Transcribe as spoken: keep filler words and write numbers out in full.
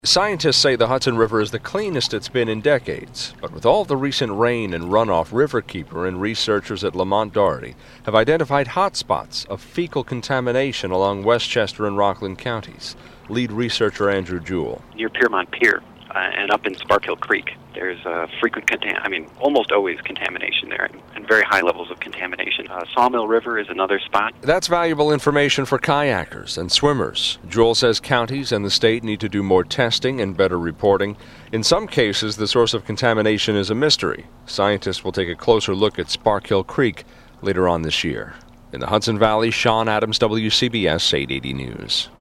Scientists say the Hudson River is the cleanest it's been in decades, but with all the recent rain and runoff, Riverkeeper and researchers at Lamont Doherty have identified hotspots of fecal contamination along Westchester and Rockland counties. Lead researcher Andrew Jewell. Near Piermont Pier uh, and up in Sparkill Creek, there's uh, frequent, contam- I mean, almost always contamination there, and, and very high levels of contamination. Uh, Sawmill River is another spot. That's valuable information for kayakers and swimmers. Jewell says counties and the state need to do more testing and better reporting. In some cases, the source of contamination is a mystery. Scientists will take a closer look at Sparkill Creek later on this year. In the Hudson Valley, Sean Adams, W C B S eight eighty News.